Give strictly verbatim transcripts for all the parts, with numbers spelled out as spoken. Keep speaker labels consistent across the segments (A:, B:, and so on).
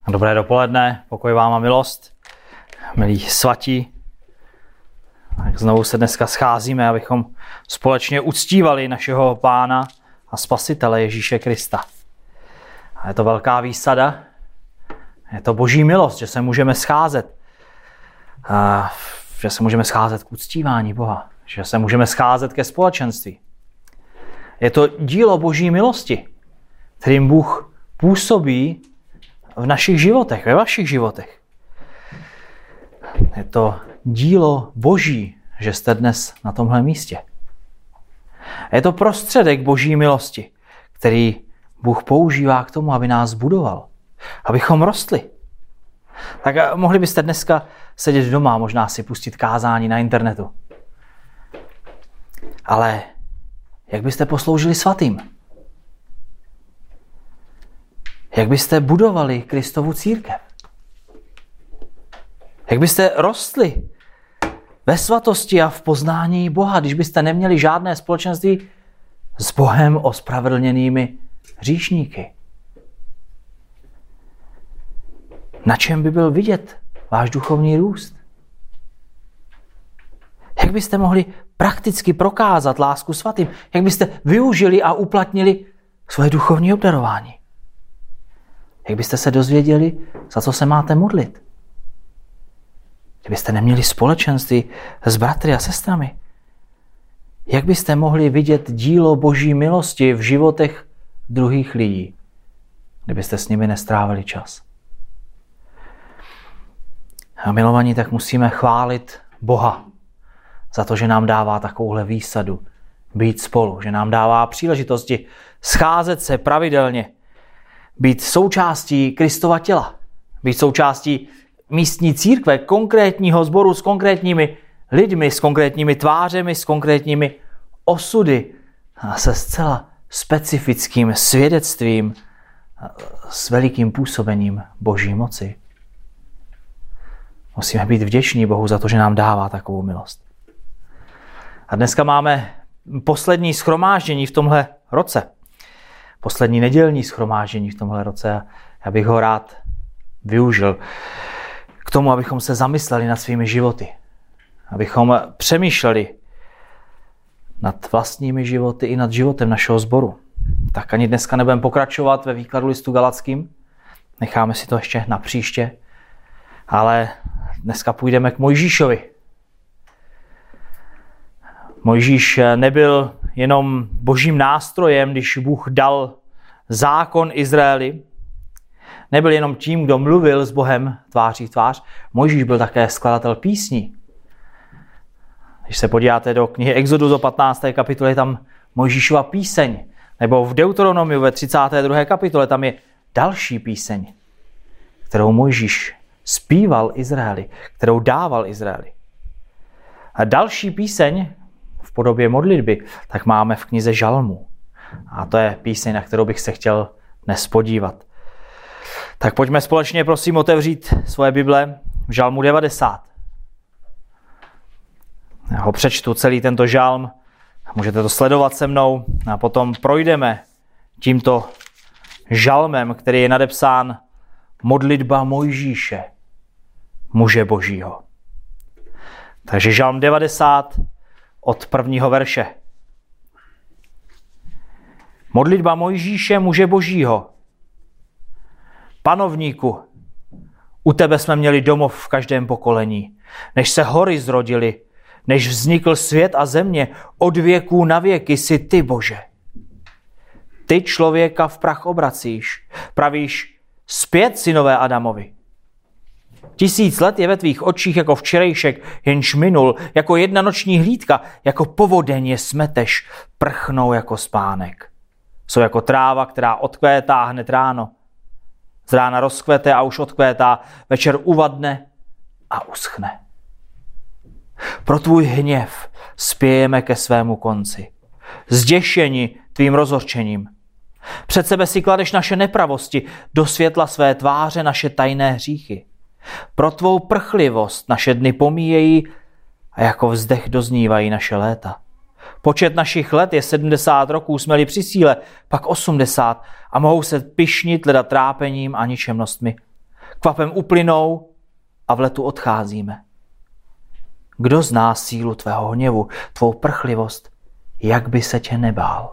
A: Dobré dopoledne, pokoj vám a milost, milí svatí. Tak znovu se dneska scházíme, abychom společně uctívali našeho Pána a Spasitele Ježíše Krista. A je to velká výsada, je to boží milost, že se můžeme scházet. A že se můžeme scházet k uctívání Boha, že se můžeme scházet ke společenství. Je to dílo boží milosti, kterým Bůh působí v našich životech, ve vašich životech. Je to dílo boží, že jste dnes na tomhle místě. Je to prostředek boží milosti, který Bůh používá k tomu, aby nás budoval, abychom rostli. Tak mohli byste dneska sedět doma, možná si pustit kázání na internetu. Ale jak byste posloužili svatým? Jak byste budovali Kristovu církev? Jak byste rostli ve svatosti a v poznání Boha, když byste neměli žádné společenství s Bohem ospravedlněnými hříšníky? Na čem by byl vidět váš duchovní růst? Jak byste mohli prakticky prokázat lásku svatým? Jak byste využili a uplatnili svoje duchovní obdarování? Jak byste se dozvěděli, za co se máte modlit? Kdybyste neměli společenství s bratry a sestrami? Jak byste mohli vidět dílo boží milosti v životech druhých lidí, kdybyste s nimi nestrávili čas? A milovaní, tak musíme chválit Boha za to, že nám dává takovouhle výsadu být spolu, že nám dává příležitosti scházet se pravidelně, být součástí Kristova těla, být součástí místní církve, konkrétního sboru s konkrétními lidmi, s konkrétními tvářemi, s konkrétními osudy a se zcela specifickým svědectvím s velikým působením boží moci. Musíme být vděční Bohu za to, že nám dává takovou milost. A dneska máme poslední shromáždění v tomhle roce. Poslední nedělní shromáždění v tomhle roce a já bych ho rád využil k tomu, abychom se zamysleli nad svými životy. Abychom přemýšleli nad vlastními životy i nad životem našeho sboru. Tak ani dneska nebudeme pokračovat ve výkladu listu Galackým. Necháme si to ještě na příště. Ale dneska půjdeme k Mojžíšovi. Mojžíš nebyl jenom božím nástrojem, když Bůh dal zákon Izraeli. Nebyl jenom tím, kdo mluvil s Bohem tváří v tvář. Mojžíš byl také skladatel písní. Když se podíváte do knihy Exodus do patnácté kapitoly, je tam Mojžíšova píseň. Nebo v Deuteronomiu ve třicáté druhé kapitole tam je další píseň, kterou Mojžíš zpíval Izraeli, kterou dával Izraeli. A další píseň v podobě modlitby, tak máme v knize Žalmů. A to je píseň, na kterou bych se chtěl dnes podívat. Tak pojďme společně, prosím, otevřít svoje Bible v Žalmu devadesát. Já ho přečtu, celý tento žalm. Můžete to sledovat se mnou a potom projdeme tímto žalmem, který je nadepsán Modlitba Mojžíše, muže božího. Takže žalm devadesát od prvního verše. Modlitba Mojžíše, muže božího. Panovníku, u tebe jsme měli domov v každém pokolení, než se hory zrodily, než vznikl svět a země, od věků na věky jsi ty, Bože. Ty člověka v prach obracíš, pravíš zpět synové Adamovi. Tisíc let je ve tvých očích jako včerejšek, jenž minul, jako jedna noční hlídka, jako povodeň je smeteš, prchnou jako spánek. Jsou jako tráva, která odkvétá hned ráno. Z rána rozkvete a už odkvétá, večer uvadne a uschne. Pro tvůj hněv spějeme ke svému konci, zděšeni tvým rozhorčením. Před sebe si kladeš naše nepravosti, do světla své tváře naše tajné hříchy. Pro tvou prchlivost naše dny pomíjejí a jako vzdech doznívají naše léta. Počet našich let je sedmdesát roků, jsme-li při síle, pak osmdesát a mohou se pyšnit leda trápením a ničemnostmi. Kvapem uplynou a v letu odcházíme. Kdo zná sílu tvého hněvu, tvou prchlivost, jak by se tě nebál?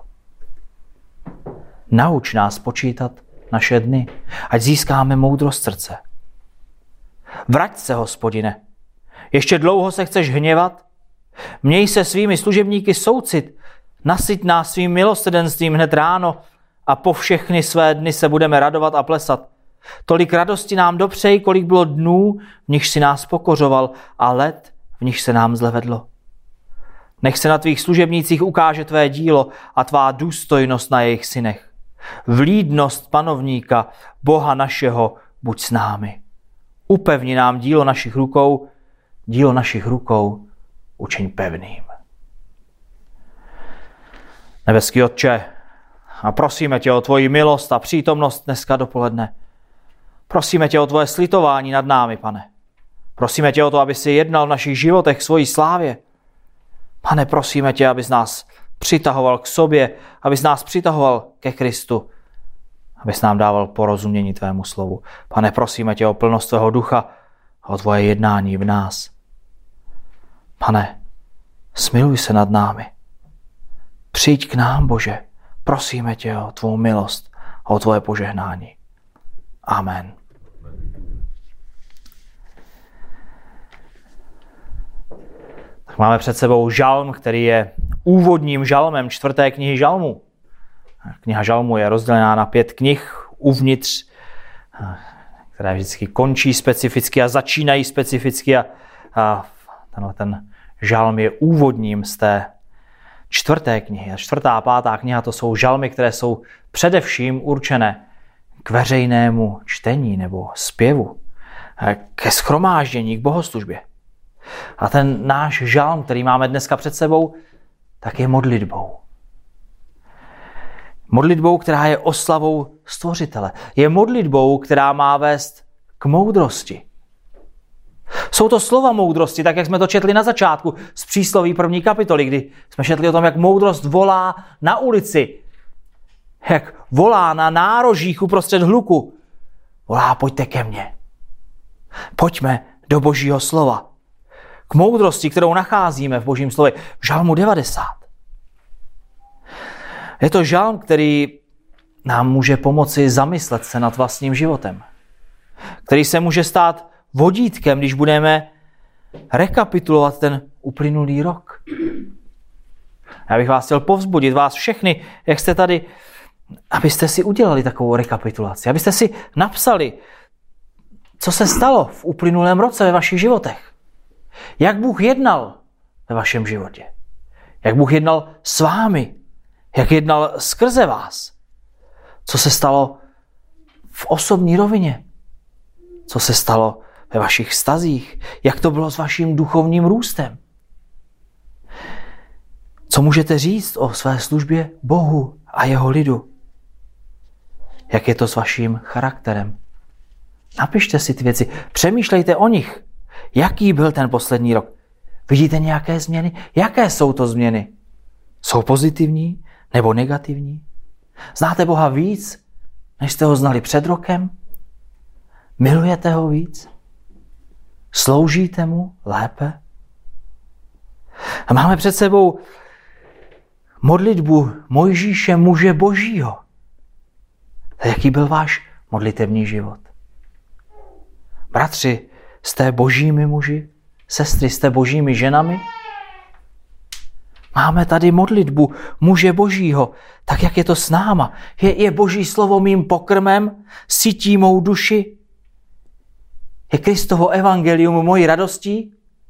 A: Nauč nás počítat naše dny, ať získáme moudrost srdce. Vrať se, Hospodine. Ještě dlouho se chceš hněvat? Měj se svými služebníky soucit, nasyť nás svým milosrdenstvím hned ráno a po všechny své dny se budeme radovat a plesat. Tolik radosti nám dopřej, kolik bylo dnů, v nichž si nás pokořoval, a let, v nich se nám zle vedlo. Nech se na tvých služebnících ukáže tvé dílo a tvá důstojnost na jejich synech. Vlídnost panovníka, Boha našeho, buď s námi. Upevni nám dílo našich rukou, dílo našich rukou učiň pevným. Nebeský Otče, a prosíme tě o tvoji milost a přítomnost dneska dopoledne. Prosíme tě o tvoje slitování nad námi, Pane. Prosíme tě o to, aby si jednal v našich životech svojí slávě. Pane, prosíme tě, abys nás přitahoval k sobě, abys nás přitahoval ke Kristu, abys nám dával porozumění tvému slovu. Pane, prosíme tě o plnost tvého ducha a o tvoje jednání v nás. Pane, smiluj se nad námi. Přijď k nám, Bože. Prosíme tě o tvou milost a o tvoje požehnání. Amen. Tak máme před sebou žalm, který je úvodním žalmem čtvrté knihy žalmů. Kniha žalmů je rozdělená na pět knih uvnitř, které vždycky končí specificky a začínají specificky. A, a tenhle ten žalm je úvodním z té čtvrté knihy. A čtvrtá a pátá kniha to jsou žalmy, které jsou především určené k veřejnému čtení nebo zpěvu, ke shromáždění, k bohoslužbě. A ten náš žalm, který máme dneska před sebou, tak je modlitbou. Modlitbou, která je oslavou Stvořitele. Je modlitbou, která má vést k moudrosti. Jsou to slova moudrosti, tak jak jsme to četli na začátku z přísloví první kapitoly, kdy jsme četli o tom, jak moudrost volá na ulici, jak volá na nárožích uprostřed hluku. Volá, pojďte ke mně. Pojďme do Božího slova. K moudrosti, kterou nacházíme v Božím slově. V žalmu devadesát. Je to žalm, který nám může pomoci zamyslet se nad vlastním životem. Který se může stát vodítkem, když budeme rekapitulovat ten uplynulý rok. Já bych vás chtěl povzbudit, vás všechny, jak jste tady, abyste si udělali takovou rekapitulaci. Abyste si napsali, co se stalo v uplynulém roce ve vašich životech. Jak Bůh jednal ve vašem životě. Jak Bůh jednal s vámi. Jak jednal skrze vás. Co se stalo v osobní rovině. Co se stalo ve vašich vztazích. Jak to bylo s vaším duchovním růstem. Co můžete říct o své službě Bohu a jeho lidu. Jak je to s vaším charakterem. Napište si ty věci. Přemýšlejte o nich. Jaký byl ten poslední rok? Vidíte nějaké změny? Jaké jsou to změny? Jsou pozitivní nebo negativní? Znáte Boha víc, než jste ho znali před rokem? Milujete ho víc? Sloužíte mu lépe? A máme před sebou modlitbu Mojžíše, muže Božího. A jaký byl váš modlitevní život? Bratři, jste božími muži? Sestry, jste božími ženami? Máme tady modlitbu muže Božího, tak jak je to s náma. Je, je Boží slovo mým pokrmem, sytí mou duši? Je Kristovo evangelium mojí radostí?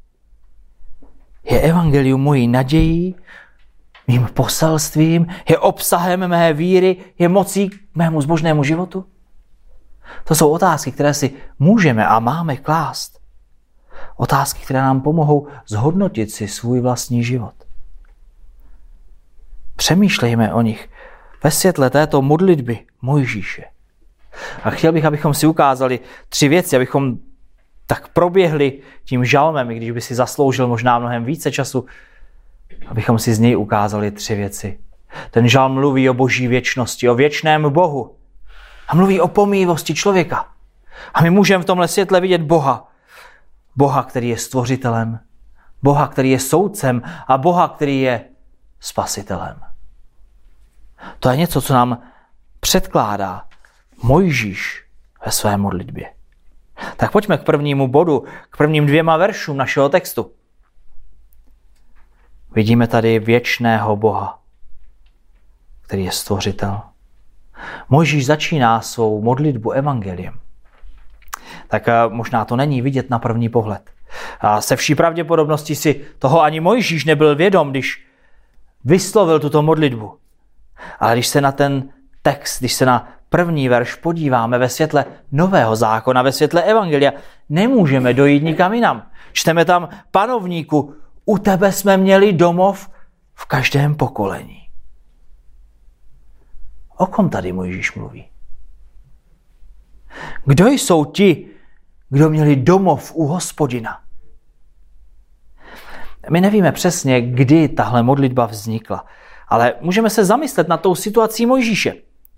A: Je evangelium mojí nadějí, mým poselstvím? Je obsahem mé víry? Je mocí k mému zbožnému životu? To jsou otázky, které si můžeme a máme klást. Otázky, které nám pomohou zhodnotit si svůj vlastní život. Přemýšlejme o nich ve světle této modlitby Mojžíše. A chtěl bych, abychom si ukázali tři věci, abychom tak proběhli tím žalmem, i když by si zasloužil možná mnohem více času, abychom si z něj ukázali tři věci. Ten žalm mluví o boží věčnosti, o věčném Bohu. A mluví o pomíjivosti člověka. A my můžeme v tomhle světle vidět Boha. Boha, který je stvořitelem, Boha, který je soudcem a Boha, který je spasitelem. To je něco, co nám předkládá Mojžíš ve své modlitbě. Tak pojďme k prvnímu bodu, k prvním dvěma veršům našeho textu. Vidíme tady věčného Boha, který je stvořitel. Mojžíš začíná svou modlitbu evangeliem. Tak možná to není vidět na první pohled. A se vší pravděpodobností si toho ani Mojžíš nebyl vědom, když vyslovil tuto modlitbu. Ale když se na ten text, když se na první verš podíváme ve světle Nového zákona, ve světle evangelia, nemůžeme dojít nikam jinam. Čteme tam: Panovníku, u tebe jsme měli domov v každém pokolení. O kom tady Mojžíš mluví? Kdo jsou ti, kdo měli domov u Hospodina? My nevíme přesně, kdy tahle modlitba vznikla, ale můžeme se zamyslet nad tou situací Mojžíše.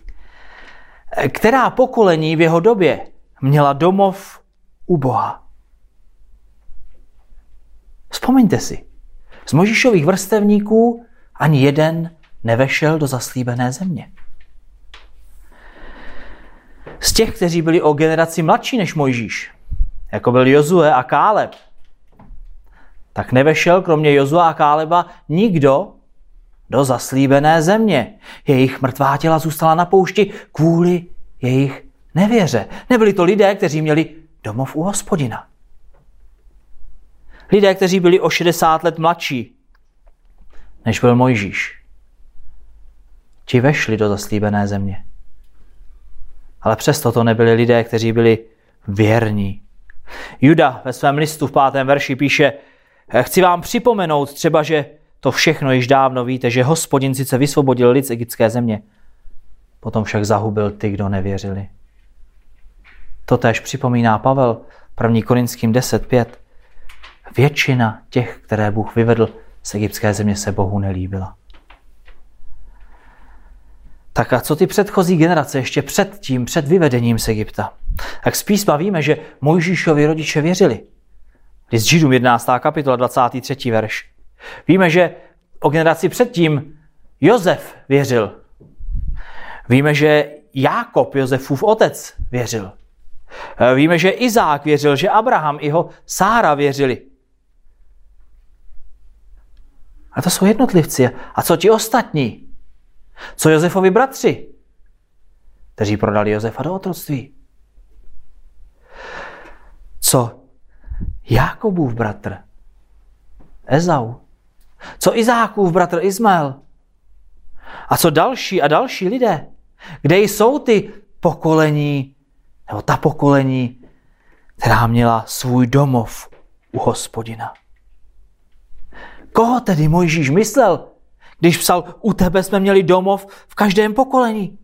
A: Která pokolení v jeho době měla domov u Boha? Vzpomeňte si, z Mojžíšových vrstevníků ani jeden nevešel do zaslíbené země. Z těch, kteří byli o generaci mladší než Mojžíš, jako byl Jozue a Káleb, tak nevešel kromě Jozua a Káleba nikdo do zaslíbené země. Jejich mrtvá těla zůstala na poušti kvůli jejich nevěře. Nebyli to lidé, kteří měli domov u Hospodina. Lidé, kteří byli o šedesát let mladší, než byl Mojžíš. Ti vešli do zaslíbené země. Ale přesto to nebyli lidé, kteří byli věrní. Juda ve svém listu v pátém verši píše: Chci vám připomenout třeba, že to všechno již dávno víte, že Hospodin sice vysvobodil lid z egyptské země, potom však zahubil ty, kdo nevěřili. Totéž připomíná Pavel první Korinským deset pět. Většina těch, které Bůh vyvedl z egyptské země, se Bohu nelíbila. Tak a co ty předchozí generace ještě před tím, před vyvedením z Egypta? Tak z písma víme, že Mojžíšovi rodiče věřili. List Židům jedenáctá kapitola dvacátý třetí verš. Víme, že o generaci předtím Josef věřil. Víme, že Jákob, Josefův otec, věřil. Víme, že Izák věřil, že Abraham i jeho Sára věřili. A to jsou jednotlivci. A co ti ostatní? Co Josefovi bratři, kteří prodali Josefa do otroctví? Co Jákobův bratr Ezau? Co Izákův bratr Izmael? A co další a další lidé? Kde jsou ty pokolení, nebo ta pokolení, která měla svůj domov u Hospodina? Koho tedy Mojžíš myslel, když psal: U tebe jsme měli domov v každém pokolení?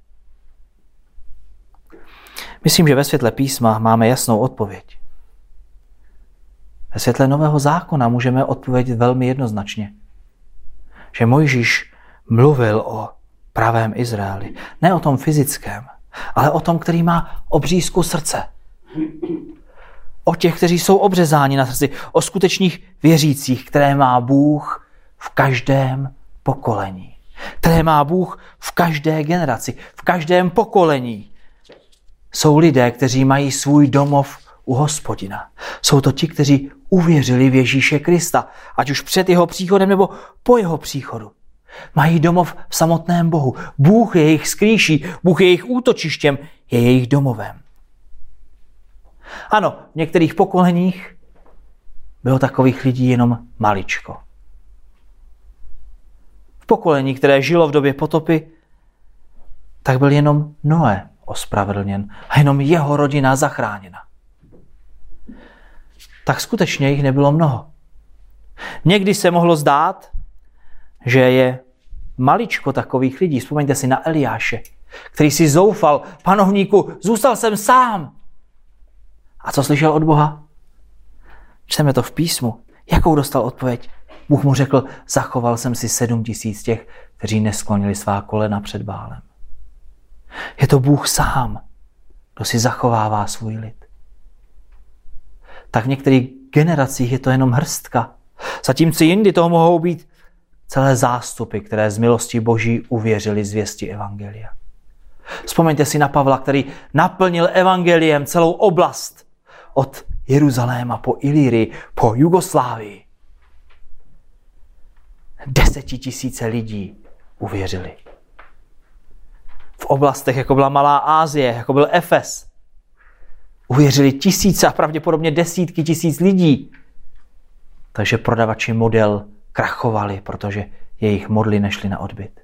A: Myslím, že ve světle písma máme jasnou odpověď. Ve světle Nového zákona můžeme odpovědět velmi jednoznačně. Že Mojžíš mluvil o pravém Izraeli. Ne o tom fyzickém, ale o tom, který má obřízku srdce. O těch, kteří jsou obřezáni na srdci. O skutečných věřících, které má Bůh v každém pokolení. Které má Bůh v každé generaci, v každém pokolení. Jsou lidé, kteří mají svůj domov u Hospodina. Jsou to ti, kteří uvěřili v Ježíše Krista, ať už před jeho příchodem nebo po jeho příchodu. Mají domov v samotném Bohu. Bůh je jejich skrýší, Bůh je jejich útočištěm, je jejich domovem. Ano, v některých pokoleních bylo takových lidí jenom maličko. V pokolení, které žilo v době potopy, tak byl jenom Noé ospravedlněn a jenom jeho rodina zachráněna. Tak skutečně jich nebylo mnoho. Někdy se mohlo zdát, že je maličko takových lidí. Vzpomeňte si na Eliáše, který si zoufal: Panovníku, zůstal jsem sám. A co slyšel od Boha? Čteme to v písmu. Jakou dostal odpověď? Bůh mu řekl: zachoval jsem si sedm tisíc těch, kteří nesklonili svá kolena před Bálem. Je to Bůh sám, kdo si zachovává svůj lid. Tak v některých generacích je to jenom hrstka. Zatímco jindy toho mohou být celé zástupy, které z milosti Boží uvěřili zvěsti evangelia. Vzpomeňte si na Pavla, který naplnil evangeliem celou oblast od Jeruzaléma po Ilírii, po Jugoslávii. Desetitisíce lidí uvěřili. V oblastech, jako byla Malá Asie, jako byl Efes, uvěřili tisíce a pravděpodobně desítky tisíc lidí. Takže prodavači model krachovali, protože jejich modly nešly na odbyt.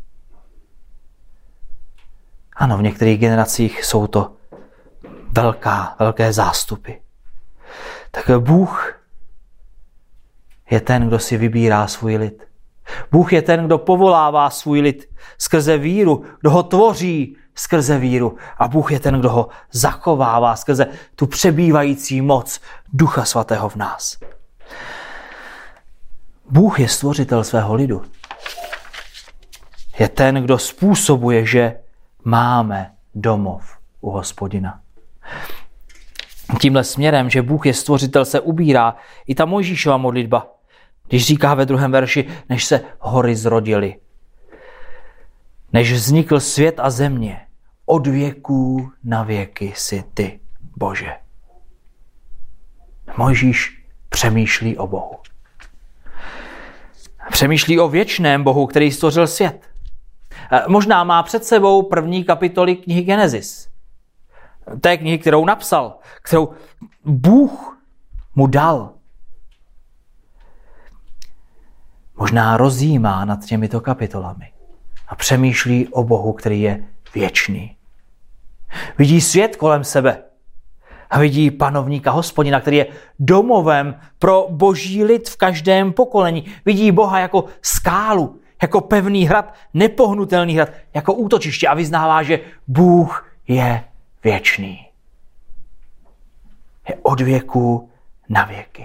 A: Ano, v některých generacích jsou to velká, velké zástupy. Tak Bůh je ten, kdo si vybírá svůj lid. Bůh je ten, kdo povolává svůj lid skrze víru, kdo ho tvoří skrze víru. A Bůh je ten, kdo ho zachovává skrze tu přebývající moc Ducha Svatého v nás. Bůh je stvořitel svého lidu. Je ten, kdo způsobuje, že máme domov u Hospodina. Tímhle směrem, že Bůh je stvořitel, se ubírá i ta Mojžíšova modlitba, když říká ve druhém verši, než se hory zrodily, než vznikl svět a země, od věků na věky si ty, Bože. Mojžíš přemýšlí o Bohu. Přemýšlí o věčném Bohu, který stvořil svět. Možná má před sebou první kapitoly knihy Genesis. Té knihy, kterou napsal, kterou Bůh mu dal. Možná rozjímá nad těmito kapitolami a přemýšlí o Bohu, který je věčný. Vidí svět kolem sebe a vidí panovníka Hospodina, který je domovem pro boží lid v každém pokolení. Vidí Boha jako skálu, jako pevný hrad, nepohnutelný hrad, jako útočiště a vyznává, že Bůh je věčný. Je od věku na věky.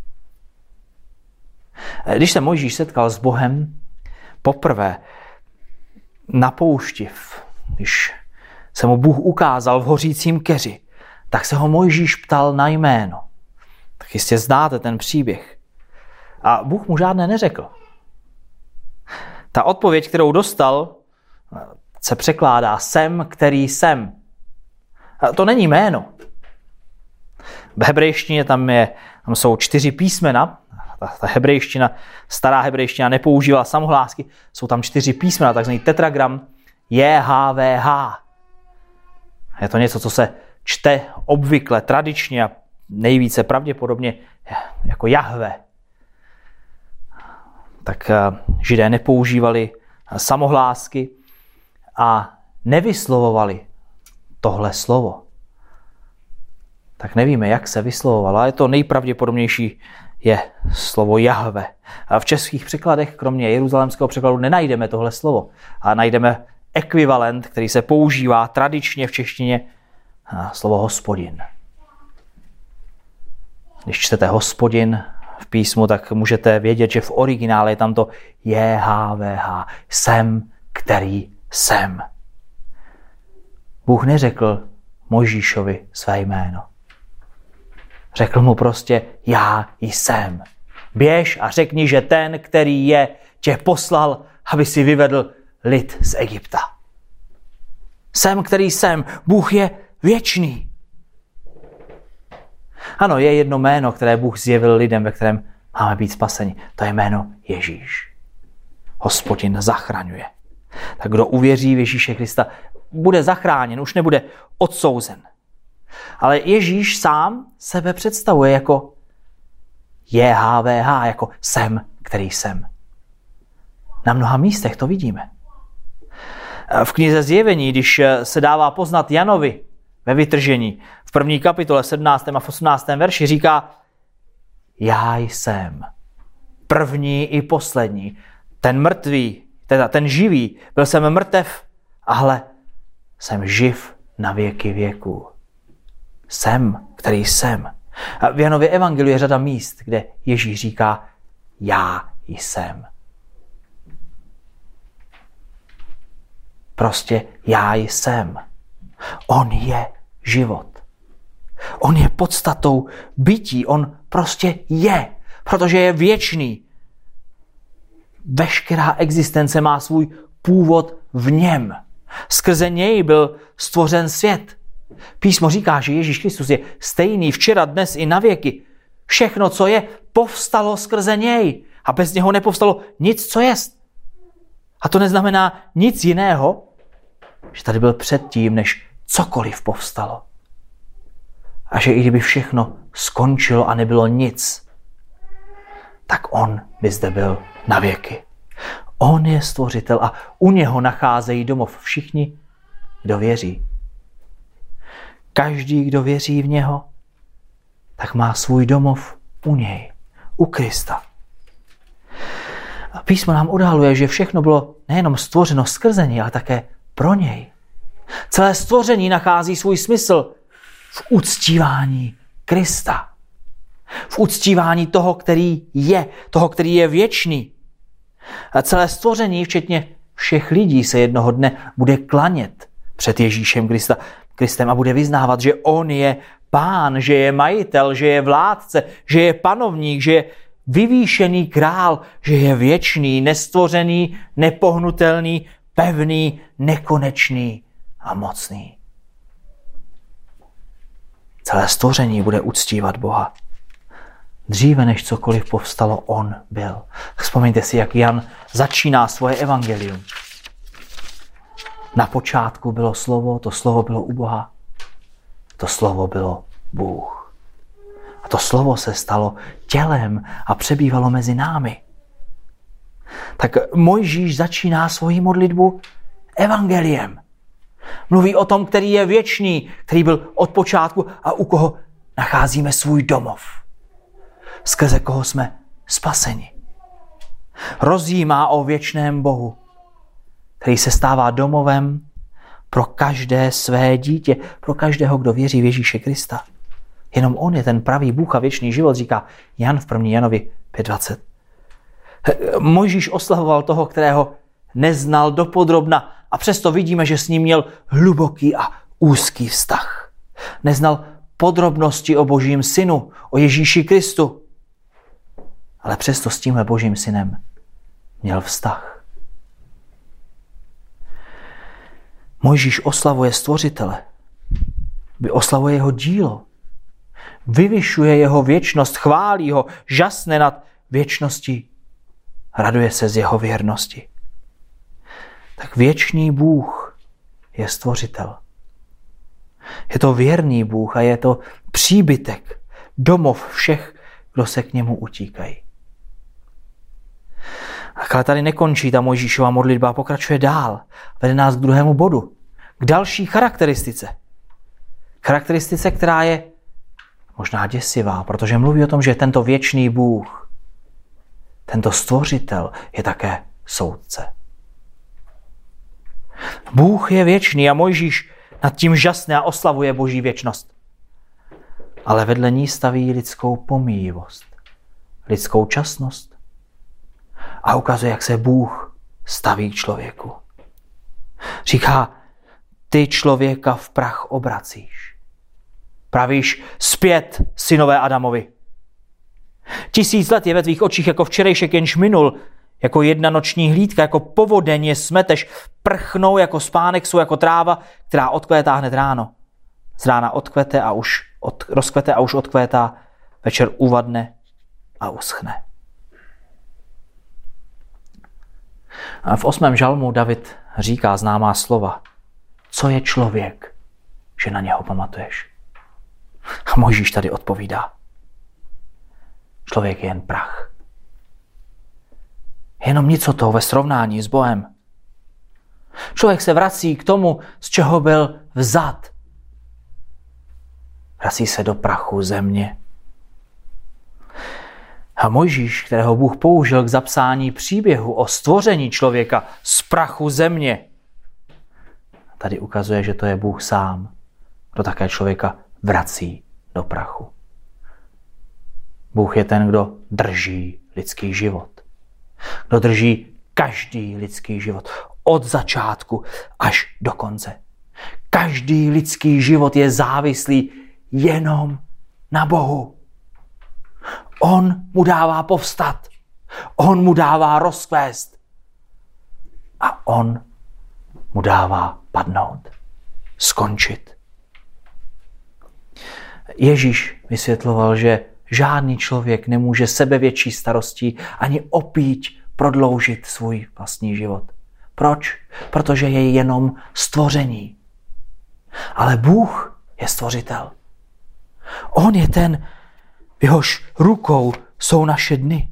A: Když se Mojžíš setkal s Bohem poprvé na poušti, když se mu Bůh ukázal v hořícím keři, tak se ho Mojžíš ptal na jméno. Tak jistě znáte ten příběh. A Bůh mu žádné neřekl. Ta odpověď, kterou dostal, se překládá jsem, který jsem. A to není jméno. V hebrejštině tam, je, tam jsou čtyři písmena. Ta, ta hebrejština, stará hebrejština nepoužívala samohlásky. Jsou tam čtyři písmena, takzvaný tetragram J H V H. Je to něco, co se čte obvykle, tradičně a nejvíce pravděpodobně jako Jahve. Tak Židé nepoužívali samohlásky a nevyslovovali tohle slovo. Tak nevíme, jak se vyslovovalo, ale to nejpravděpodobnější je slovo Jahve. A v českých překladech, kromě jeruzalémského překladu, nenajdeme tohle slovo. A najdeme ekvivalent, který se používá tradičně v češtině, slovo Hospodin. Když čtete Hospodin v písmu, tak můžete vědět, že v originále je tam to J H V H. Jsem, který jsem. Bůh neřekl Mojžíšovi své jméno. Řekl mu prostě, já jsem. Běž a řekni, že ten, který je, tě poslal, aby si vyvedl lid z Egypta. Jsem, který jsem. Bůh je věčný. Ano, je jedno jméno, které Bůh zjevil lidem, ve kterém máme být spaseni. To je jméno Ježíš. Hospodin zachraňuje. Tak kdo uvěří v Ježíše Krista, bude zachráněn, už nebude odsouzen. Ale Ježíš sám sebe představuje jako J H V H, jako jsem, který jsem. Na mnoha místech to vidíme. V knize Zjevení, když se dává poznat Janovi ve vytržení, v první kapitole, v sedmnáctém a v osmnáctém verši říká, já jsem první i poslední, ten mrtvý, teda ten živý, byl jsem mrtev, ale jsem živ na věky věků. Jsem, který jsem. A v Janově evangeliu je řada míst, kde Ježíš říká, já jsem. Prostě já jsem. On je život. On je podstatou bytí, on prostě je, protože je věčný. Veškerá existence má svůj původ v něm. Skrze něj byl stvořen svět. Písmo říká, že Ježíš Kristus je stejný včera, dnes i na věky. Všechno, co je, povstalo skrze něj a bez něho nepovstalo nic, co jest. A to neznamená nic jiného, že tady byl předtím, než cokoliv povstalo. A že i kdyby všechno skončilo a nebylo nic, tak on by zde byl na věky. On je stvořitel a u něho nacházejí domov všichni, kdo věří. Každý, kdo věří v něho, tak má svůj domov u něj, u Krista. A písmo nám odhaluje, že všechno bylo nejenom stvořeno skrze něj, ale také pro něj. Celé stvoření nachází svůj smysl v uctívání Krista. V uctívání toho, který je, toho, který je věčný. A celé stvoření, včetně všech lidí, se jednoho dne bude klanět před Ježíšem Krista, Kristem a bude vyznávat, že on je pán, že je majitel, že je vládce, že je panovník, že je vyvýšený král, že je věčný, nestvořený, nepohnutelný, pevný, nekonečný a mocný. Celé stvoření bude uctívat Boha. Dříve než cokoliv povstalo, on byl. Vzpomeňte si, jak Jan začíná svoje evangelium. Na počátku bylo slovo, to slovo bylo u Boha. To slovo bylo Bůh. A to slovo se stalo tělem a přebývalo mezi námi. Tak Mojžíš začíná svoji modlitbu evangeliem. Mluví o tom, který je věčný, který byl od počátku a u koho nacházíme svůj domov. Skrze koho jsme spaseni. Rozjímá o věčném Bohu, který se stává domovem pro každé své dítě, pro každého, kdo věří v Ježíše Krista. Jenom on je ten pravý Bůh a věčný život, říká Jan v první Janovi pět dvacet. Mojžíš oslavoval toho, kterého neznal dopodrobna a přesto vidíme, že s ním měl hluboký a úzký vztah. Neznal podrobnosti o Božím synu, o Ježíši Kristu, ale přesto s tímhle Božím synem měl vztah. Mojžíš oslavuje stvořitele, oslavuje jeho dílo, vyvyšuje jeho věčnost, chválí ho, žasne nad věčností, raduje se z jeho věrnosti. Tak věčný Bůh je stvořitel. Je to věrný Bůh a je to příbytek, domov všech, kdo se k němu utíkají. Ale tady nekončí ta Mojžíšova modlitba a pokračuje dál. Vede nás k druhému bodu, k další charakteristice. Charakteristice, která je možná děsivá, protože mluví o tom, že tento věčný Bůh, tento stvořitel je také soudce. Bůh je věčný a Mojžíš nad tím žasne a oslavuje Boží věčnost. Ale vedle ní staví lidskou pomíjivost, lidskou časnost a ukazuje, jak se Bůh staví k člověku. Říká, ty člověka v prach obracíš. Pravíš zpět synové Adamovi. Tisíc let je ve tvých očích jako včerejšek jenž minul, jako jedna noční hlídka, jako povodeň je smeteš, prchnou jako spánek, jsou jako tráva, která odkvétá hned ráno. Z rána odkvete a už od, rozkvete a už odkvétá, večer uvadne a uschne. A v osmém žalmu David říká známá slova. Co je člověk, že na něho pamatuješ? A Mojžíš tady odpovídá. Člověk je jen prach. Jenom nicotou ve srovnání s Bohem. Člověk se vrací k tomu, z čeho byl vzat. Vrací se do prachu země. A Mojžíš, kterého Bůh použil k zapsání příběhu o stvoření člověka z prachu země, tady ukazuje, že to je Bůh sám, kdo také člověka vrací do prachu. Bůh je ten, kdo drží lidský život. Kdo drží každý lidský život od začátku až do konce. Každý lidský život je závislý jenom na Bohu. On mu dává povstat. On mu dává rozkvést. A on mu dává padnout. Skončit. Ježíš vysvětloval, že žádný člověk nemůže sebevětší starostí ani opíť prodloužit svůj vlastní život. Proč? Protože je jenom stvoření. Ale Bůh je stvořitel. On je ten, v jehož rukou jsou naše dny.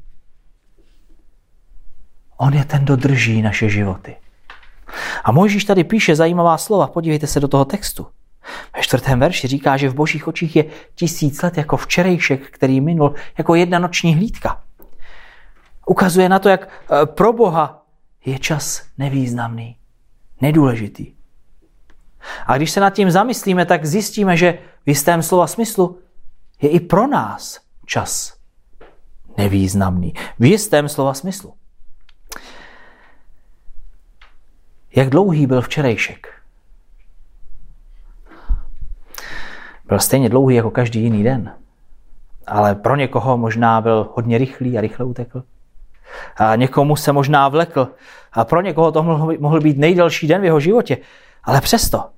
A: On je ten, kdo drží naše životy. A Mojžíš tady píše zajímavá slova. Podívejte se do toho textu. Ve čtvrtém verši říká, že v Božích očích je tisíc let jako včerejšek, který minul, jako jedna noční hlídka. Ukazuje na to, jak pro Boha je čas nevýznamný, nedůležitý. A když se nad tím zamyslíme, tak zjistíme, že v jistém slova smyslu je i pro nás čas nevýznamný. V jistém slova smyslu. Jak dlouhý byl včerejšek? Byl stejně dlouhý jako každý jiný den. Ale pro někoho možná byl hodně rychlý a rychle utekl. A někomu se možná vlekl. A pro někoho to mohl, mohl být nejdelší den v jeho životě. Ale přesto.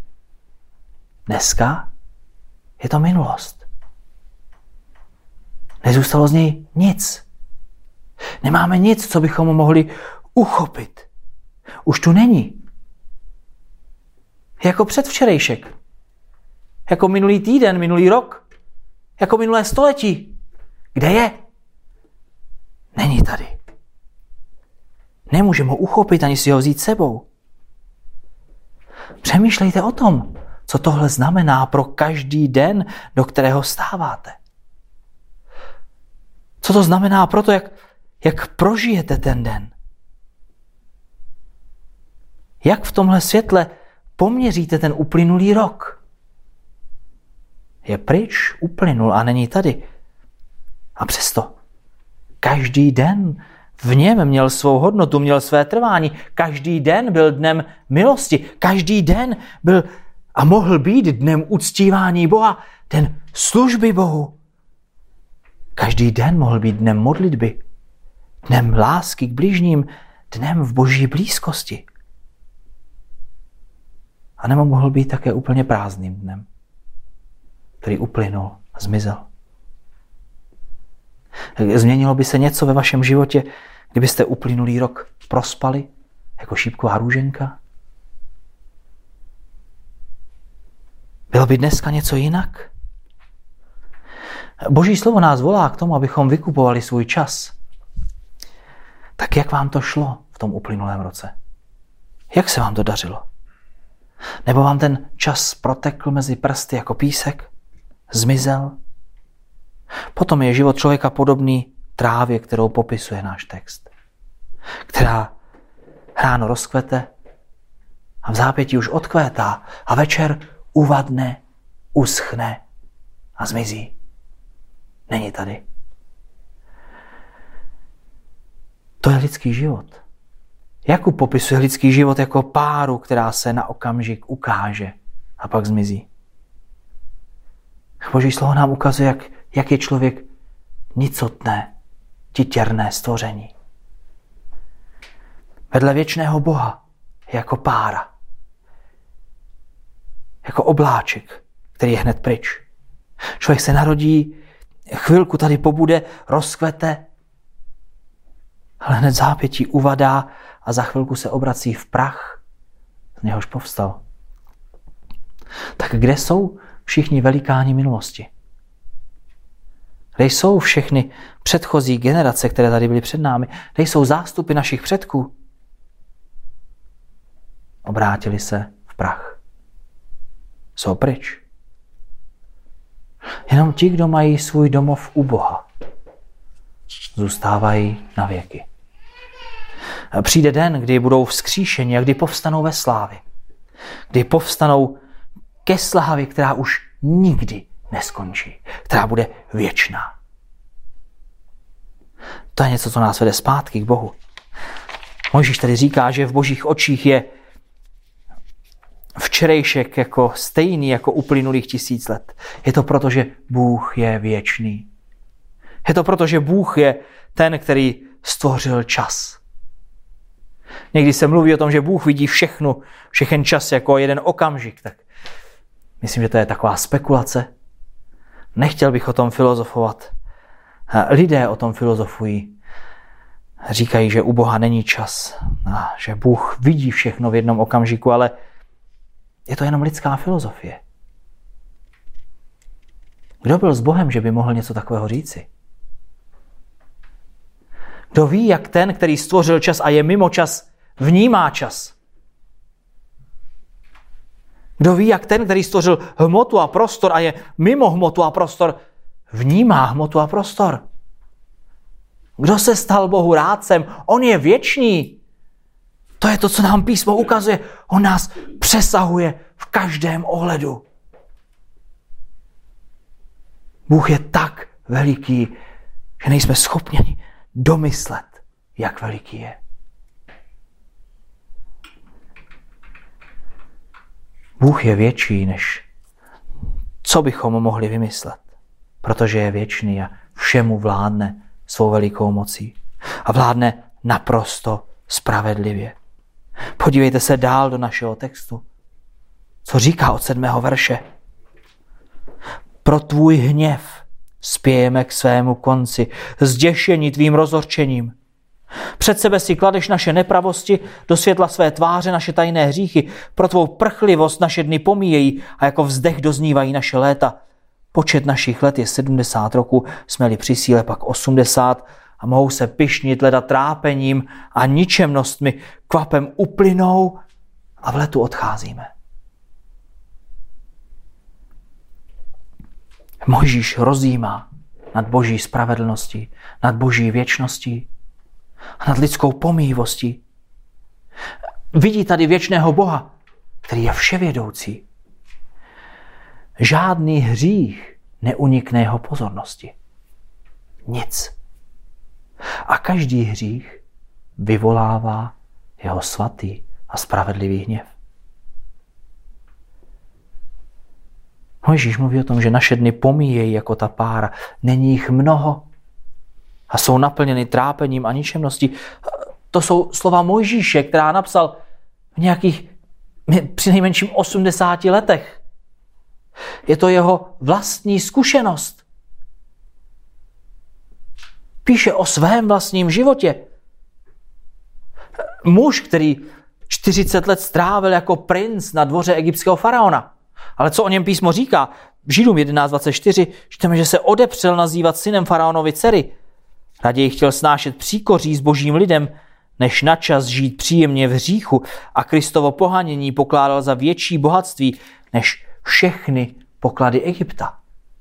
A: Dneska je to minulost. Nezůstalo z něj nic. Nemáme nic, co bychom mohli uchopit. Už tu není. Jako předvčerejšek. Jako minulý týden, minulý rok. Jako minulé století. Kde je? Není tady. Nemůžeme ho uchopit ani si ho vzít sebou. Přemýšlejte o tom, co tohle znamená pro každý den, do kterého stáváte. Co to znamená pro to, jak, jak prožijete ten den. Jak v tomhle světle poměříte ten uplynulý rok. Je pryč, uplynul a není tady. A přesto každý den v něm měl svou hodnotu, měl své trvání. Každý den byl dnem milosti. Každý den byl a mohl být dnem uctívání Boha, den služby Bohu. Každý den mohl být dnem modlitby, dnem lásky k bližním, dnem v Boží blízkosti. A nebo mohl být také úplně prázdným dnem, který uplynul a zmizel. Změnilo by se něco ve vašem životě, kdybyste uplynulý rok prospali jako šípková růženka? Bylo by dneska něco jinak? Boží slovo nás volá k tomu, abychom vykupovali svůj čas. Tak jak vám to šlo v tom uplynulém roce? Jak se vám to dařilo? Nebo vám ten čas protekl mezi prsty jako písek? Zmizel? Potom je život člověka podobný trávě, kterou popisuje náš text. Která ráno rozkvete a v zápětí už odkvétá a večer uvadne, uschne a zmizí. Není tady. To je lidský život. Jakub popisuje lidský život jako páru, která se na okamžik ukáže a pak zmizí. Boží slovo nám ukazuje, jak, jak je člověk nicotné, titěrné stvoření. Vedle věčného Boha je jako pára. Jako obláček, který je hned pryč. Člověk se narodí, chvilku tady pobude, rozkvete, ale hned zápětí uvadá a za chvilku se obrací v prach, z něhož povstal. Tak kde jsou všichni velikáni minulosti? Kde jsou všechny předchozí generace, které tady byly před námi? Kde jsou zástupy našich předků? Obrátili se v prach. Jsou pryč. Jenom ti, kdo mají svůj domov u Boha, zůstávají na věky. Přijde den, kdy budou vzkříšeni a kdy povstanou ve slávě. Kdy povstanou ke slávě, která už nikdy neskončí. Která bude věčná. To je něco, co nás vede zpátky k Bohu. Mojžíš tady říká, že v Božích očích je včerejšek jako stejný jako uplynulých tisíc let. Je to proto, že Bůh je věčný. Je to proto, že Bůh je ten, který stvořil čas. Někdy se mluví o tom, že Bůh vidí všechno, všechen čas jako jeden okamžik. Tak myslím, že to je taková spekulace. Nechtěl bych o tom filozofovat. Lidé o tom filozofují. Říkají, že u Boha není čas. A že Bůh vidí všechno v jednom okamžiku, ale je to jenom lidská filozofie. Kdo byl s Bohem, že by mohl něco takového říci? Kdo ví, jak ten, který stvořil čas a je mimo čas, vnímá čas? Kdo ví, jak ten, který stvořil hmotu a prostor a je mimo hmotu a prostor, vnímá hmotu a prostor? Kdo se stal Bohu rádcem? On je věčný. To je to, co nám písmo ukazuje. On nás přesahuje v každém ohledu. Bůh je tak veliký, že nejsme schopni domyslet, jak veliký je. Bůh je větší, než co bychom mohli vymyslet, protože je věčný a všemu vládne svou velikou mocí. A vládne naprosto spravedlivě. Podívejte se dál do našeho textu. Co říká od sedmého verše? Pro tvůj hněv spějeme k svému konci, zděšení tvým rozhorčením. Před sebe si kladeš naše nepravosti, do světla své tváře naše tajné hříchy, pro tvou prchlivost naše dny pomíjejí a jako vzdech doznívají naše léta. Počet našich let je sedmdesát roků, jsme-li při síle pak osmdesát a mohou se pyšnit leda trápením a ničemnostmi, kvapem uplynou a v letu odcházíme. Mojžíš rozjímá nad boží spravedlností, nad boží věčností a nad lidskou pomíjivostí. Vidí tady věčného Boha, který je vševědoucí. Žádný hřích neunikne jeho pozornosti. Nic. A každý hřích vyvolává jeho svatý a spravedlivý hněv. Mojžíš mluví o tom, že naše dny pomíjejí jako ta pára. Není jich mnoho a jsou naplněny trápením a ničemností. To jsou slova Mojžíše, která napsal v nějakých přinejmenším osmdesáti letech. Je to jeho vlastní zkušenost. Píše o svém vlastním životě. Muž, který čtyřicet let strávil jako princ na dvoře egyptského faraona. Ale co o něm písmo říká? V Židům jedenáct dvacet čtyři čteme, že se odepřel nazývat synem faraonovy dcery. Raději chtěl snášet příkoří s božím lidem, než načas žít příjemně v hříchu a Kristovo pohanění pokládal za větší bohatství, než všechny poklady Egypta.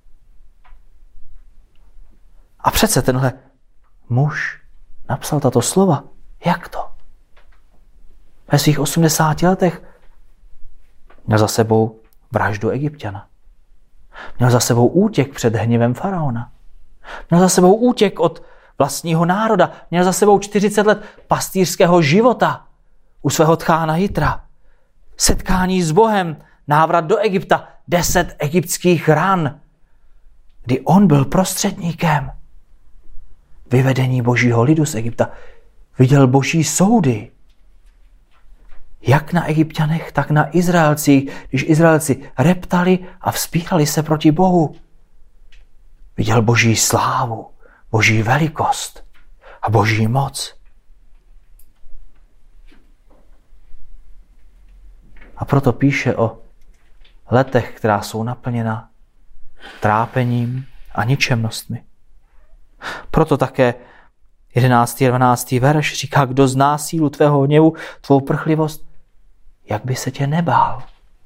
A: A přece tenhle muž napsal tato slova. Jak to? Ve svých osmdesáti letech měl za sebou vraždu Egypťana. Měl za sebou útěk před hněvem faraona. Měl za sebou útěk od vlastního národa. Měl za sebou čtyřicet let pastýřského života u svého tchána Jitra. Setkání s Bohem, návrat do Egypta, deset egyptských ran, kdy on byl prostředníkem vyvedení božího lidu z Egypta. Viděl boží soudy, jak na Egypťanech, tak na Izraelcích, když Izraelci reptali a vzpírali se proti Bohu. Viděl boží slávu, boží velikost a boží moc. A proto píše o letech, která jsou naplněna trápením a ničemnostmi. Proto také jedenáctý a dvanáctý verš říká, kdo zná sílu tvého hněvu, tvou prchlivost, jak by se tě nebál.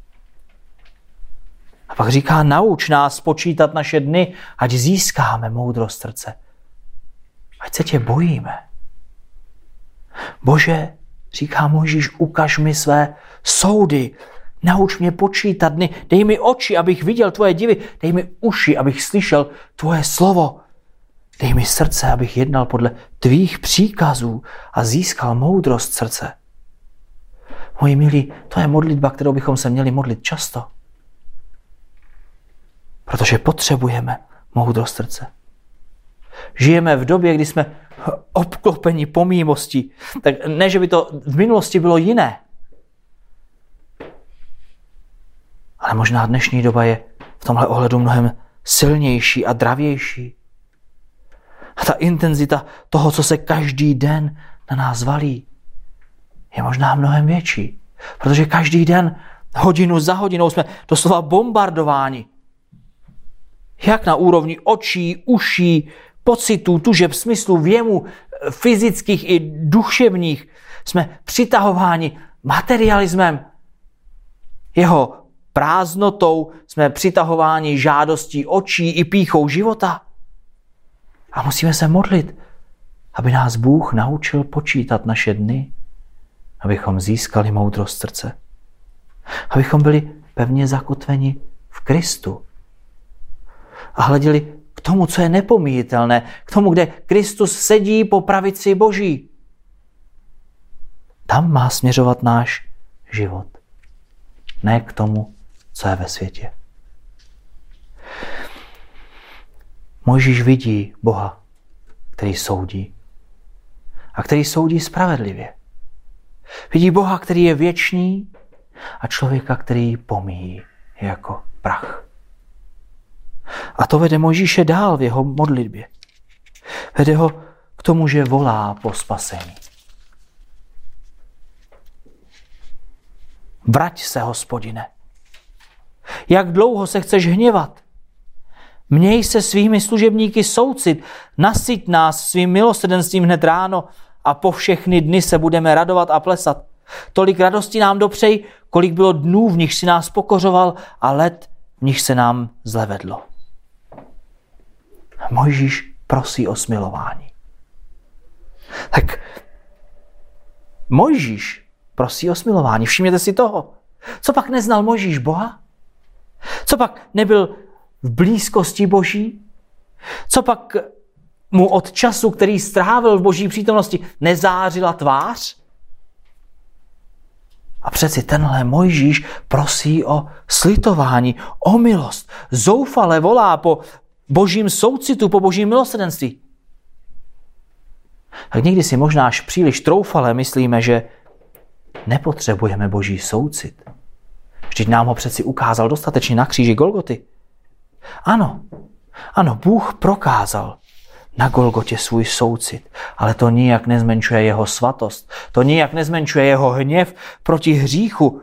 A: A pak říká, nauč nás počítat naše dny, ať získáme moudrost srdce. Ať se tě bojíme. Bože, říká Mojžíš, ukaž mi své soudy, nauč mě počítat dny, dej mi oči, abych viděl tvoje divy, dej mi uši, abych slyšel tvoje slovo. Dej mi srdce, abych jednal podle tvých příkazů a získal moudrost srdce. Moji milí, to je modlitba, kterou bychom se měli modlit často. Protože potřebujeme moudrost srdce. Žijeme v době, kdy jsme obklopeni pomíjivostí. Tak ne, že by to v minulosti bylo jiné. Ale možná dnešní doba je v tomhle ohledu mnohem silnější a dravější. A ta intenzita toho, co se každý den na nás valí, je možná mnohem větší. Protože každý den, hodinu za hodinou, jsme doslova bombardováni. Jak na úrovni očí, uší, pocitů, tužeb, smyslů, věmů, fyzických i duševních, jsme přitahováni materialismem. Jeho prázdnotou jsme přitahováni žádostí očí i pýchou života. A musíme se modlit, aby nás Bůh naučil počítat naše dny, abychom získali moudrost srdce. Abychom byli pevně zakotveni v Kristu. A hleděli k tomu, co je nepomíjitelné, k tomu, kde Kristus sedí po pravici Boží. Tam má směřovat náš život. Ne k tomu, co je ve světě. Mojžíš vidí Boha, který soudí. A který soudí spravedlivě. Vidí Boha, který je věčný a člověka, který pomíjí jako prach. A to vede Mojžíše dál v jeho modlitbě. Vede ho k tomu, že volá po spasení. Vrať se, Hospodine. Jak dlouho se chceš hněvat? Měj se svými služebníky soucit, nasyť nás svým milosrdenstvím hned ráno a po všechny dny se budeme radovat a plesat. Tolik radosti nám dopřej, kolik bylo dnů, v nich si nás pokořoval a let, v nich se nám zlevedlo. Mojžíš prosí o smilování. Tak Mojžíš prosí o smilování. Všimněte si toho. Co pak neznal Mojžíš Boha? Co pak nebyl v blízkosti Boží? Co pak mu od času, který strávil v Boží přítomnosti, nezářila tvář? A přeci tenhle Mojžíš prosí o slitování, o milost. Zoufale volá po Božím soucitu, po Božím milosrdenství. Tak někdy si možná až příliš troufale myslíme, že nepotřebujeme Boží soucit. Vždyť nám ho přeci ukázal dostatečně na kříži Golgoty. Ano, ano, Bůh prokázal na Golgotě svůj soucit, ale to nijak nezmenšuje jeho svatost, to nijak nezmenšuje jeho hněv proti hříchu.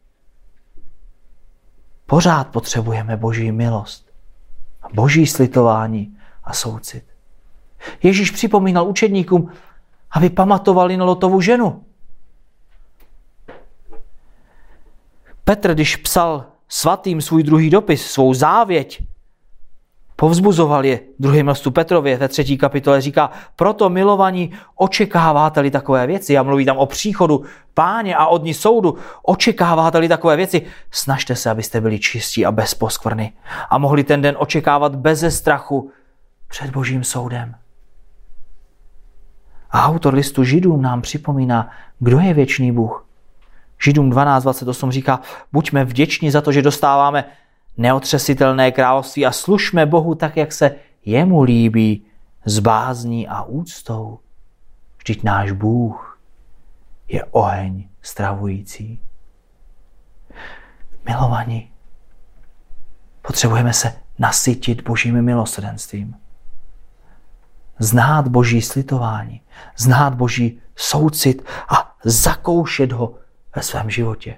A: Pořád potřebujeme Boží milost, Boží slitování a soucit. Ježíš připomínal učedníkům, aby pamatovali na Lotovu ženu. Petr, když psal svatým svůj druhý dopis, svou závěť, povzbuzoval je druhým listu Petrově ve třetí kapitole, říká, proto milovaní očekáváte-li takové věci, a mluví tam o příchodu Páně a o dni soudu, očekáváte-li takové věci, snažte se, abyste byli čistí a bez poskvrny a mohli ten den očekávat beze strachu před Božím soudem. A autor listu Židům nám připomíná, kdo je věčný Bůh. Židům dvanáct dvacet osm říká, buďme vděční za to, že dostáváme neotřesitelné království a služme Bohu tak, jak se jemu líbí, s bázní a úctou. Vždyť náš Bůh je oheň stravující. Milovaní, potřebujeme se nasytit Božím milosrdenstvím. Znát Boží slitování, znát Boží soucit a zakoušet ho ve svém životě.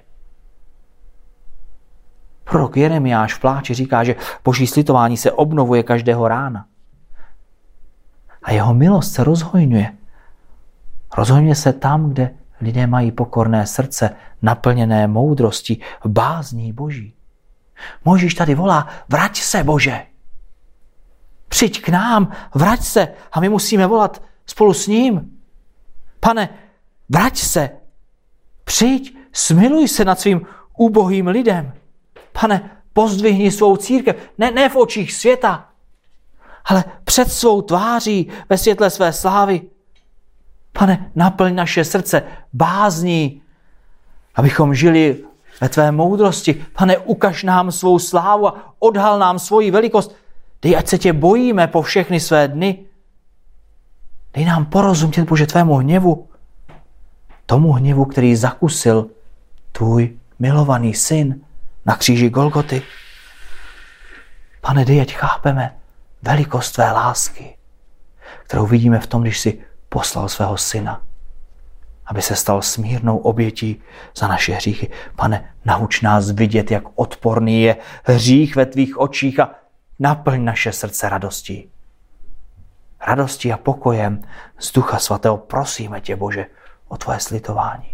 A: Prorok Jeremiáš v pláči říká, že Boží slitování se obnovuje každého rána. A jeho milost se rozhojňuje. Rozhojňuje se tam, kde lidé mají pokorné srdce, naplněné moudrostí, bázní Boží. Mojžíš tady volá, vrať se, Bože. Přijď k nám, vrať se. A my musíme volat spolu s ním. Pane, vrať se. Přijď, smiluj se nad svým ubohým lidem. Pane, pozdvihni svou církev, ne, ne v očích světa, ale před svou tváří ve světle své slávy. Pane, naplň naše srdce bázní Abychom žili ve tvé moudrosti. Pane, ukaž nám svou slávu a odhal nám svoji velikost. Dej, ať se tě bojíme po všechny své dny. Dej nám porozumět, Bože, tvému hněvu. Tomu hněvu, který zakusil tvůj milovaný syn na kříži Golgoty. Pane, dej, ať chápeme velikost tvé lásky, kterou vidíme v tom, když jsi poslal svého syna, aby se stal smírnou obětí za naše hříchy. Pane, nauč nás vidět, jak odporný je hřích ve tvých očích a naplň naše srdce radostí. Radostí a pokojem z Ducha Svatého prosíme tě, Bože, o tvoje slitování.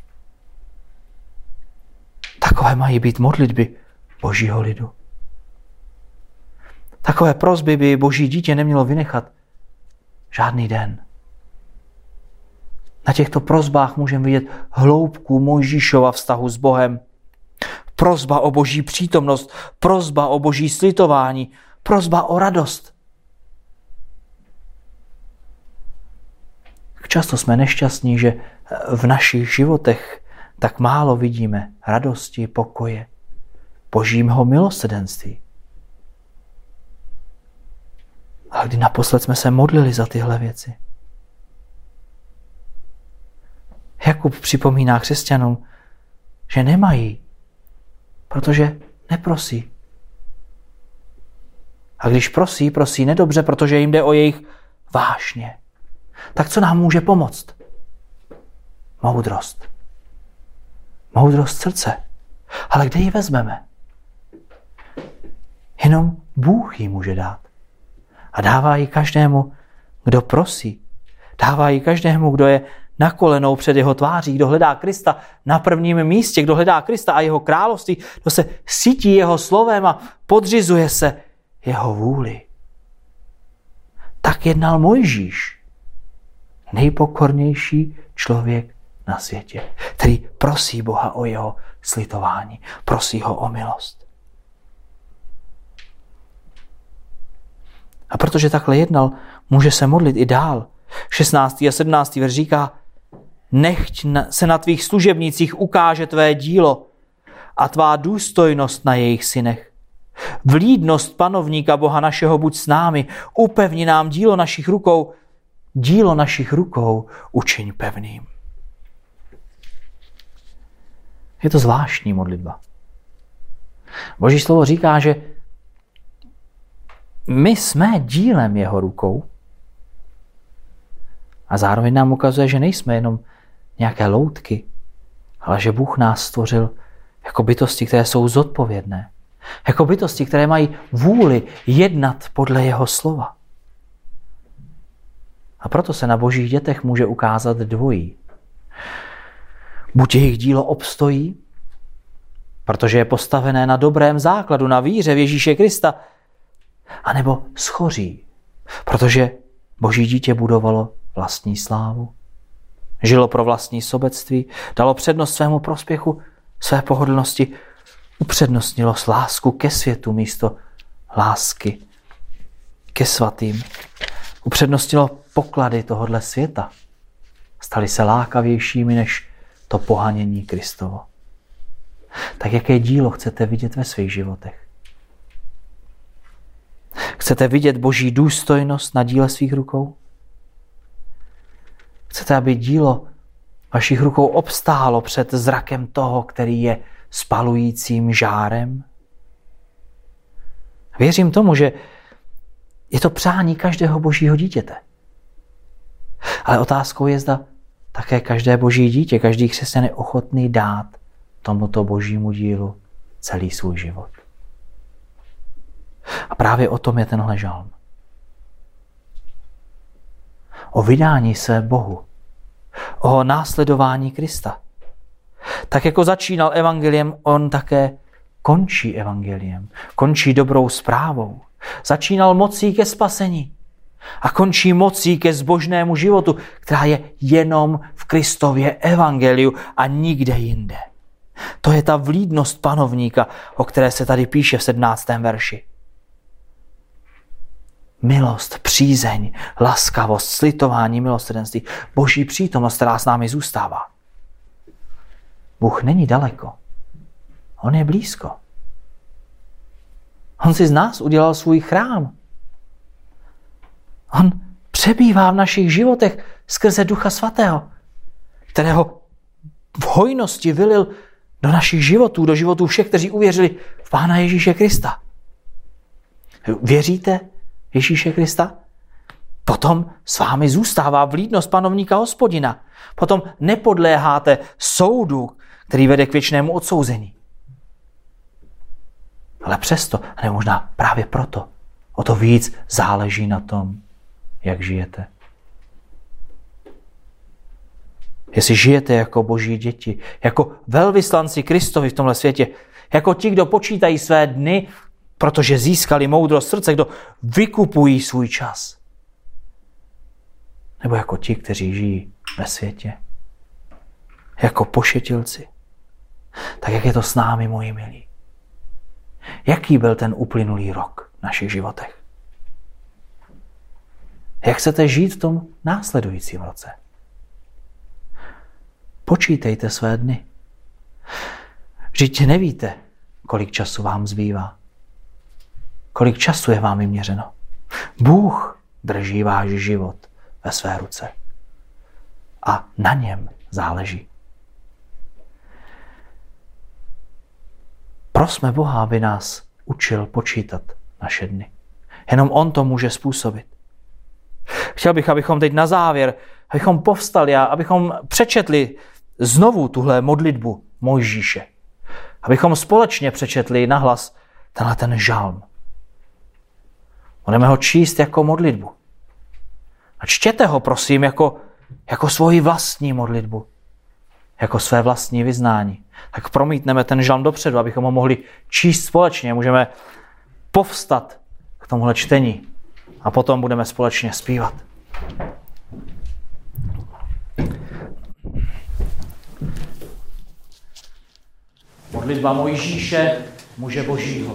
A: Takové mají být modlitby Božího lidu. Takové prosby by Boží dítě nemělo vynechat žádný den. Na těchto prosbách můžeme vidět hloubku Mojžíšova vztahu s Bohem. Prosba o Boží přítomnost, prosba o Boží slitování, prosba o radost. Často jsme nešťastní, že v našich životech tak málo vidíme radosti, pokoje, Božího milosrdenství. Ale kdy naposled jsme se modlili za tyhle věci? Jakub připomíná křesťanům, že nemají, protože neprosí. A když prosí, prosí nedobře, protože jim jde o jejich vášně. Tak co nám může pomoct? Moudrost. Moudrost srdce. Ale kde ji vezmeme? Jenom Bůh ji může dát. A dává ji každému, kdo prosí. Dává ji každému, kdo je na kolenou před jeho tváří, kdo hledá Krista na prvním místě, kdo hledá Krista a jeho království, kdo se sytí jeho slovem a podřizuje se jeho vůli. Tak jednal Mojžíš, nejpokornější člověk na světě, který prosí Boha o jeho slitování, prosí ho o milost. A protože takhle jednal, může se modlit i dál. šestnáctý a sedmnáctý verš říká: nechť se na tvých služebnících ukáže tvé dílo a tvá důstojnost na jejich synech. Vlídnost panovníka Boha našeho buď s námi, upevni nám dílo našich rukou, dílo našich rukou učiň pevným. Je to zvláštní modlitba. Boží slovo říká, že my jsme dílem jeho rukou a zároveň nám ukazuje, že nejsme jenom nějaké loutky, ale že Bůh nás stvořil jako bytosti, které jsou zodpovědné. Jako bytosti, které mají vůli jednat podle jeho slova. A proto se na Božích dětech může ukázat dvojí. Buď jejich dílo obstojí, protože je postavené na dobrém základu, na víře v Ježíše Krista, anebo schoří, protože Boží dítě budovalo vlastní slávu, žilo pro vlastní sobectví, dalo přednost svému prospěchu, své pohodlnosti, upřednostnilo lásku ke světu místo lásky ke svatým. Upřednostnilo poklady tohodle světa. Stali se lákavějšími než to pohanění Kristovo. Tak jaké dílo chcete vidět ve svých životech? Chcete vidět Boží důstojnost na díle svých rukou? Chcete, aby dílo vašich rukou obstálo před zrakem toho, který je spalujícím žárem? Věřím tomu, že je to přání každého Božího dítěte. Ale otázkou je, zda také každé Boží dítě, každý křesťan je ochotný dát tomuto Božímu dílu celý svůj život. A právě o tom je tenhle žalm. O vydání se Bohu. O následování Krista. Tak jako začínal evangeliem, on také končí evangeliem. Končí dobrou zprávou. Začínal mocí ke spasení. A končí mocí ke zbožnému životu, která je jenom v Kristově evangeliu a nikde jinde. To je ta vlídnost panovníka, o které se tady píše v sedmnáctém verši. Milost, přízeň, laskavost, slitování, milosrdenství, Boží přítomnost, která s námi zůstává. Bůh není daleko. On je blízko. On si z nás udělal svůj chrám. On přebývá v našich životech skrze Ducha Svatého, kterého v hojnosti vylil do našich životů, do životů všech, kteří uvěřili v Pána Ježíše Krista. Věříte Ježíše Krista? Potom s vámi zůstává vlídnost panovníka Hospodina. Potom nepodléháte soudu, který vede k věčnému odsouzení. Ale přesto, a nebo možná právě proto, o to víc záleží na tom, jak žijete. Jestli žijete jako boží děti, jako velvyslanci Kristovi v tomhle světě, jako ti, kdo počítají své dny, protože získali moudrost srdce, kdo vykupují svůj čas. Nebo jako ti, kteří žijí ve světě. Jako pošetilci. Tak jak je to s námi, moji milí? Jaký byl ten uplynulý rok v našich životech? Jak chcete žít v tom následujícím roce? Počítejte své dny. Vždyť nevíte, kolik času vám zbývá. Kolik času je vám vyměřeno. Bůh drží váš život ve své ruce. A na něm záleží. Prosme Boha, aby nás učil počítat naše dny. Jenom on to může způsobit. Chtěl bych, abychom teď na závěr, abychom povstali a abychom přečetli znovu tuhle modlitbu Mojžíše. Abychom společně přečetli nahlas tenhle ten žalm. Budeme ho číst jako modlitbu. A čtěte ho, prosím, jako, jako svoji vlastní modlitbu. Jako své vlastní vyznání. Tak promítneme ten žalm dopředu, abychom ho mohli číst společně. Můžeme povstat k tomuhle čtení a potom budeme společně zpívat. Modlitba Mojžíše, muže Božího.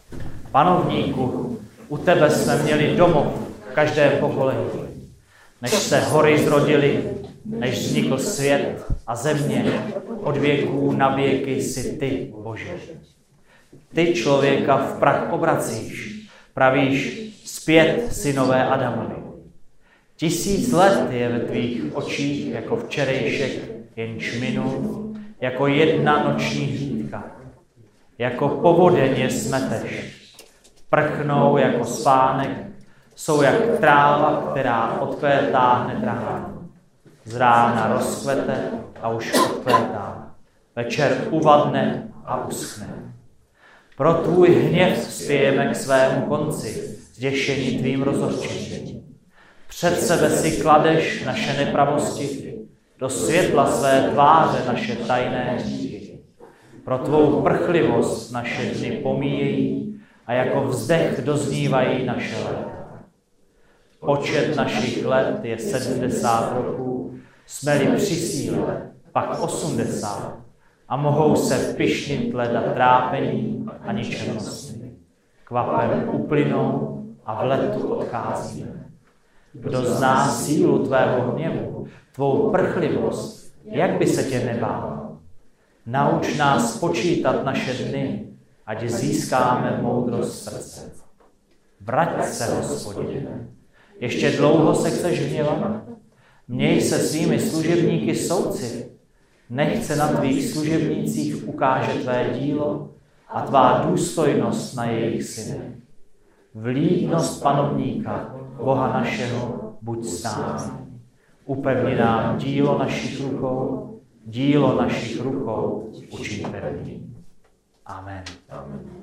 A: Panovníku, u tebe jsme měli domov v každém pokolení. Než se hory zrodily, než vznikl svět a země, od věků na věky si ty, Bože. Ty člověka v prach obracíš, pravíš zpět synové Adamovi. Tisíc let je ve tvých očích jako včerejšek, jenž minul, jako jedna noční hlídka. Jako povodeň je smeteš. Prchnou jako spánek, jsou jak tráva, která odkvétá hned ráno. Z rána rozkvete a už odkvétá. Večer uvadne a uschne. Pro tvůj hněv spějeme k svému konci, zděšení tvým rozhořčením. Před sebe si kladeš naše nepravosti, do světla své tváře naše tajné hříchy. Pro tvou prchlivost naše dny pomíjejí a jako vzdech doznívají naše léta. Počet našich let je sedmdesát roků, jsme-li při síle, pak osmdesát a mohou se pyšnit leda trápení a ničemnostmi. Kvapem uplynou a v letu odcházíme. Kdo zná sílu tvého hněvu, tvou prchlivost, jak by se tě nebál? Nauč nás počítat naše dny, ať získáme moudrost srdce. Vrať se, Hospodine. Ještě dlouho se chceš hněvat? Měj se svými služebníky soudci. Nechť se na tvých služebnících ukáže tvé dílo a tvá důstojnost na jejich synech. Vlídnost panovníka, Boha našeho, buď s námi. Upevni nám dílo našich rukou, dílo našich rukou učiň pevným. Amen. Amen.